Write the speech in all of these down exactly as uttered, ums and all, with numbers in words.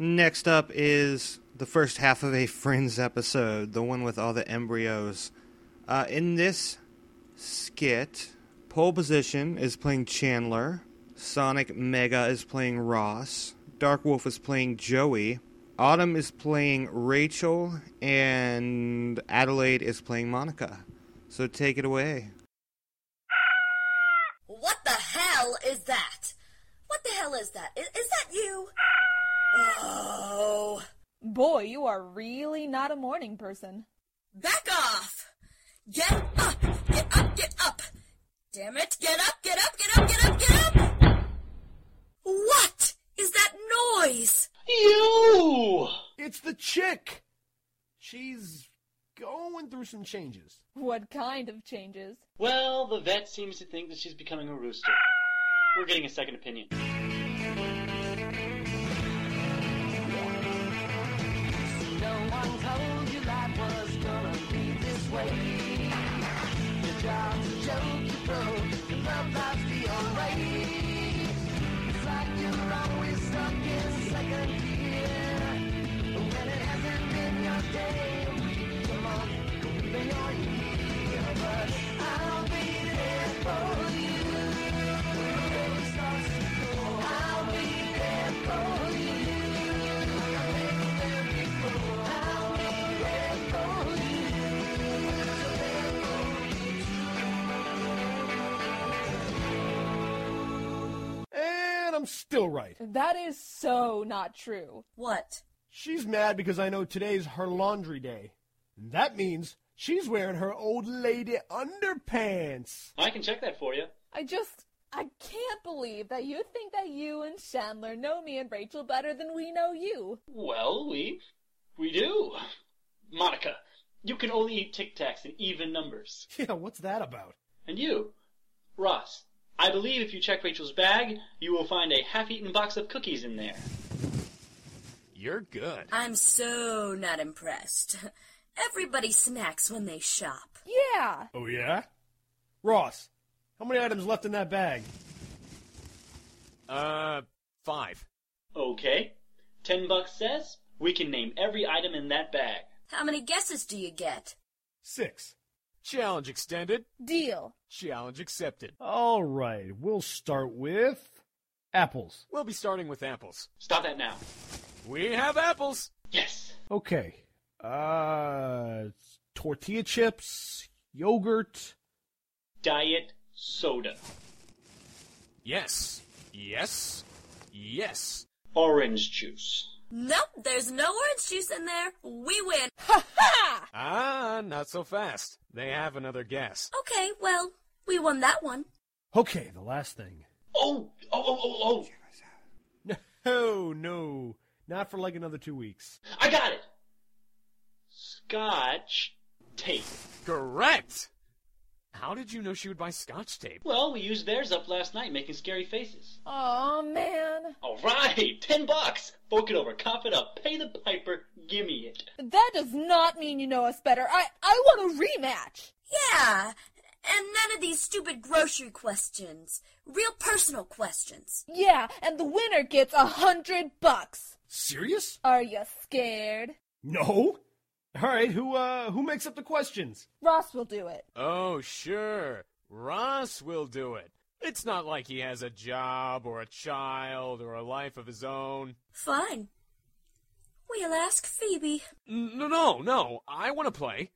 Next up is the first half of a Friends episode, the one with all the embryos. Uh, in this skit, Pole Position is playing Chandler, Sonic Mega is playing Ross, Dark Wolf is playing Joey, Autumn is playing Rachel, and Adelaide is playing Monica. So take it away. What the hell is that? What the hell is that? Is, is that you? Oh. Boy, you are really not a morning person. Back off! Get up! Get up! Get up! Damn it! Get up! Get up! Get up! Get up! Get up! What is that noise? You! It's the chick! She's going through some changes. What kind of changes? Well, the vet seems to think that she's becoming a rooster. We're getting a second opinion. No one told you life was gonna be this way. Your job's a joke you broke, your love life's the alright. It's like you're always stuck in second gear. When it hasn't been your day, a week, a month, or even your year. But I'll be there for you. When it starts to go, I'll be there for you. I'm still right. That is so not true. What? She's mad because I know today's her laundry day. And that means she's wearing her old lady underpants. I can check that for you. I just, I can't believe that you think that you and Chandler know me and Rachel better than we know you. Well, we, we do. Monica, you can only eat Tic Tacs in even numbers. Yeah, what's that about? And you, Ross, I believe if you check Rachel's bag, you will find a half-eaten box of cookies in there. You're good. I'm so not impressed. Everybody snacks when they shop. Yeah. Oh, yeah? Ross, how many items left in that bag? Uh, five. Okay. Ten bucks says we can name every item in that bag. How many guesses do you get? Six. Challenge extended. Deal. Challenge accepted. All right, we'll start with apples. We'll be starting with apples. Stop that now. We have apples. Yes. Okay. Uh, tortilla chips, yogurt. Diet soda. Yes. Yes. Yes. Orange juice. Nope, there's no orange juice in there. We win. Ha ha! Ah, not so fast. They have another guess. Okay, well, we won that one. Okay, the last thing. Oh, oh, oh, oh, oh. No, no. Not for like another two weeks. I got it. Scotch tape. Correct. How did you know she would buy Scotch tape? Well, we used theirs up last night making scary faces. Aw, man. All right, ten bucks. Fork it over, cough it up, pay the piper, gimme it. That does not mean you know us better. I, I want a rematch. Yeah, and none of these stupid grocery questions. Real personal questions. Yeah, and the winner gets a hundred bucks. Serious? Are you scared? No. All right, who uh who makes up the questions? Ross will do it. Oh, sure. Ross will do it. It's not like he has a job or a child or a life of his own. Fine. We'll ask Phoebe. No, no, no. I want to play.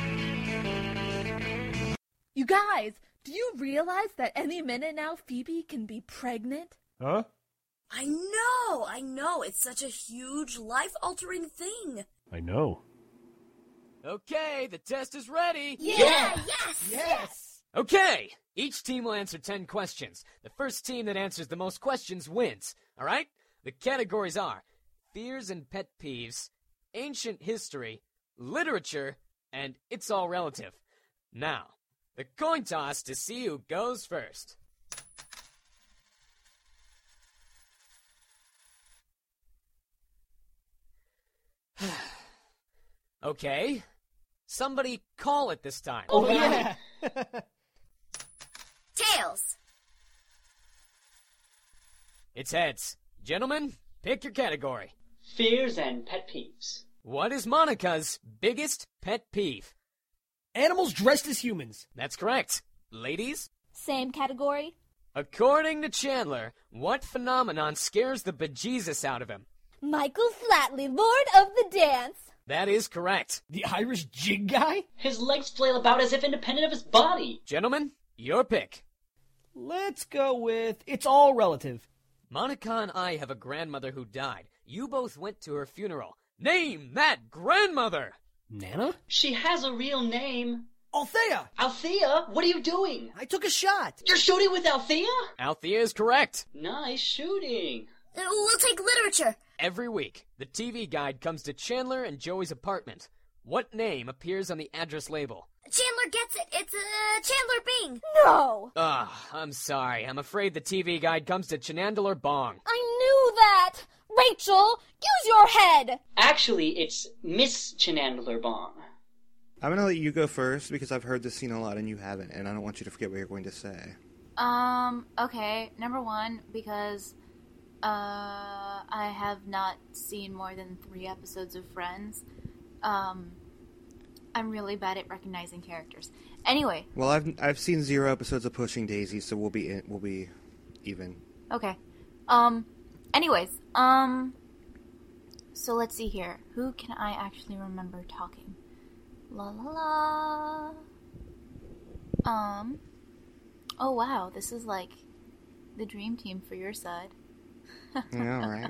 You guys, do you realize that any minute now Phoebe can be pregnant? Huh? I know, I know. It's such a huge, life-altering thing. I know. Okay, the test is ready. Yeah, Yeah. yes! Yes! Okay, each team will answer ten questions. The first team that answers the most questions wins, all right? The categories are fears and pet peeves, ancient history, literature, and it's all relative. Now, the coin toss to see who goes first. Okay, somebody call it this time. Oh, yeah. Tails. It's heads. Gentlemen, pick your category. Fears and pet peeves. What is Monica's biggest pet peeve? Animals dressed as humans. That's correct. Ladies? Same category. According to Chandler, what phenomenon scares the bejesus out of him? Michael Flatley, Lord of the Dance. That is correct. The Irish jig guy? His legs flail about as if independent of his body. Gentlemen, your pick. Let's go with it's all relative. Monica and I have a grandmother who died. You both went to her funeral. Name that grandmother! Nana? She has a real name. Althea! Althea, what are you doing? I took a shot. You're shooting with Althea? Althea is correct. Nice shooting. Uh, We'll take literature. Every week, the T V guide comes to Chandler and Joey's apartment. What name appears on the address label? Chandler gets it. It's uh, Chandler Bing. No! Ah, I'm sorry. I'm afraid the T V guide comes to Chenandler Bong. I knew that! Rachel, use your head! Actually, it's Miss Chenandler Bong. I'm going to let you go first because I've heard this scene a lot and you haven't, and I don't want you to forget what you're going to say. Um, okay, number one, because, uh, I have not seen more than three episodes of Friends. Um, I'm really bad at recognizing characters. Anyway. Well, I've I've seen zero episodes of Pushing Daisy, so we'll be in, we'll be even. Okay. Um, anyways, um, so let's see here. Who can I actually remember talking? La la la. Um, oh wow, this is like the dream team for your side. Yeah, right.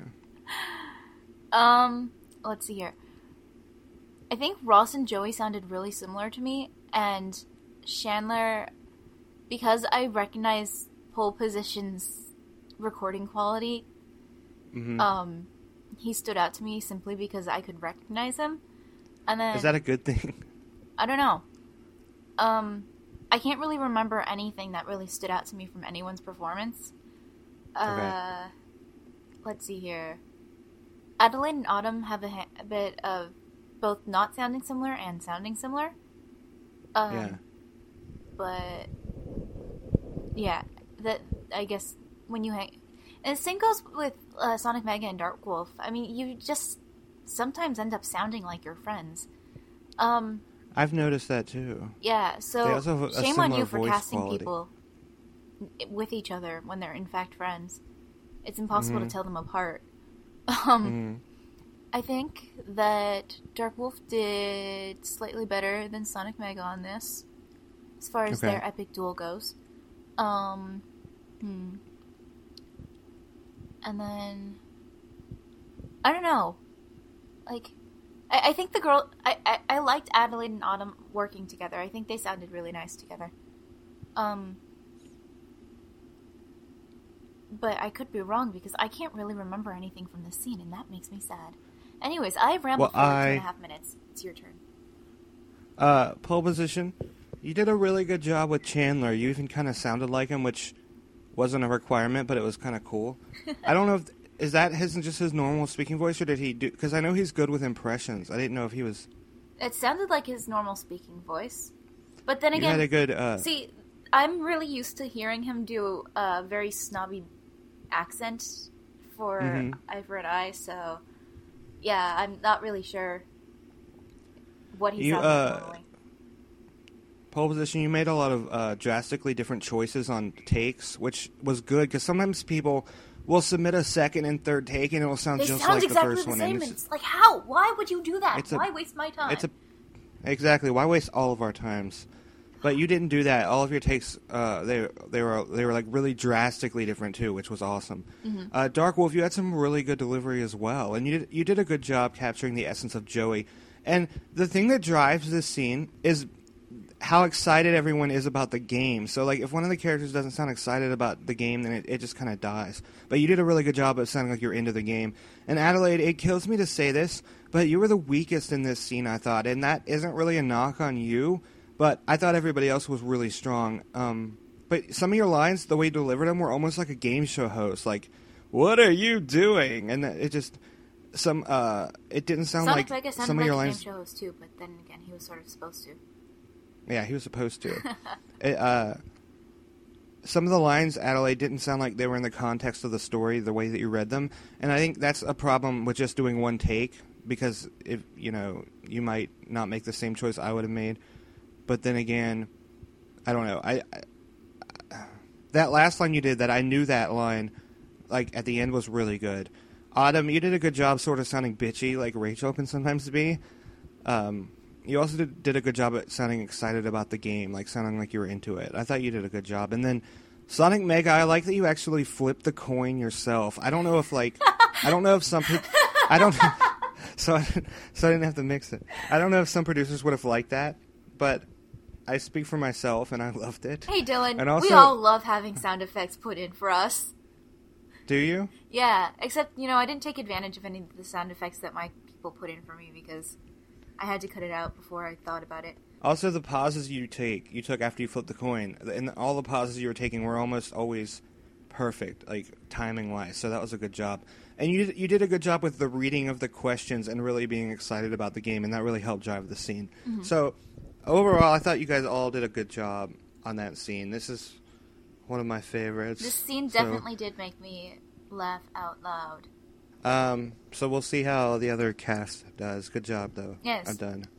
Um, let's see here. I think Ross and Joey sounded really similar to me, and Chandler, because I recognize Pole Position's recording quality, Mm-hmm. um, he stood out to me simply because I could recognize him. And then Is that a good thing? I don't know. Um, I can't really remember anything that really stood out to me from anyone's performance. Uh, let's see here. Adelaide and Autumn have a, ha- a bit of both not sounding similar and sounding similar. Um, Yeah. But yeah, that I guess when you hang, and the same goes with uh, Sonic Mega and Dark Wolf. I mean, you just sometimes end up sounding like your friends. Um, I've noticed that too. yeah, They so also have a shame on similar you for voice casting quality. people with each other when they're in fact friends. It's impossible Mhm. to tell them apart. Um, Mhm. I think that Dark Wolf did slightly better than Sonic Mega on this, as far as Okay. their epic duel goes. Um, hmm. And then, I don't know. Like, I, I think the girl, I, I, I liked Adelaide and Autumn working together. I think they sounded really nice together. Um, but I could be wrong because I can't really remember anything from this scene, and that makes me sad. Anyways, I've rambled Well, for like two and I- a half minutes. It's your turn. Uh, pole position. You did a really good job with Chandler. You even kind of sounded like him, which wasn't a requirement, but it was kind of cool. I don't know if is that his just his normal speaking voice, or did he do? Because I know he's good with impressions. I didn't know if he was. It sounded like his normal speaking voice. But then You again, had a good. Uh, see, I'm really used to hearing him do a very snobby accent for Mhm. Eye for an Eye, so yeah, I'm not really sure what he You, sounds uh, like normally. Pole position. You made a lot of uh, drastically different choices on takes, which was good because sometimes people will submit a second and third take, and it will sound They just sound like exactly the first the one. same, and and it's, it's like, how? Why would you do that? It's a- Why waste my time? it's a exactly why waste all of our times. But you didn't do that. All of your takes, uh, they they were they were like really drastically different too, which was awesome. Mhm. Uh, Dark Wolf, you had some really good delivery as well, and you did you did a good job capturing the essence of Joey. And the thing that drives this scene is how excited everyone is about the game. So like if one of the characters doesn't sound excited about the game, then it, it just kind of dies. But you did a really good job of sounding like you're into the game. And Adelaide, it kills me to say this, but you were the weakest in this scene, I thought, and that isn't really a knock on you. But I thought everybody else was really strong. Um, but some of your lines, the way you delivered them, were almost like a game show host. Like, "What are you doing?" And it just some. Uh, it didn't sound Sonic like Mega sounded some of like your a lines. game show host too, but then again, he was sort of supposed to. Yeah, he was supposed to. it, uh, some of the lines, Adelaide, didn't sound like they were in the context of the story, the way that you read them. And I think that's a problem with just doing one take, because, if you know, you might not make the same choice I would have made. But then again, I don't know. I, I that last line you did, that I knew that line, like, at the end was really good. Autumn, you did a good job sort of sounding bitchy, like Rachel can sometimes be. Um, you also did, did a good job at sounding excited about the game, like sounding like you were into it. I thought you did a good job. And then Sonic Mega, I like that you actually flipped the coin yourself. I don't know if, like, I don't know if some people, I don't, so I, so I didn't have to mix it. I don't know if some producers would have liked that, but I speak for myself, and I loved it. Hey, Dylan, and also, we all love having sound effects put in for us. Do you? Yeah, except, you know, I didn't take advantage of any of the sound effects that my people put in for me because I had to cut it out before I thought about it. Also, the pauses you take, you took after you flipped the coin, and all the pauses you were taking were almost always perfect, like, timing-wise, so that was a good job. And you did, you did a good job with the reading of the questions and really being excited about the game, and that really helped drive the scene. Mm-hmm. So, overall, I thought you guys all did a good job on that scene. This is one of my favorites. This scene so, definitely did make me laugh out loud. Um, so we'll see how the other cast does. Good job, though. Yes. I'm done.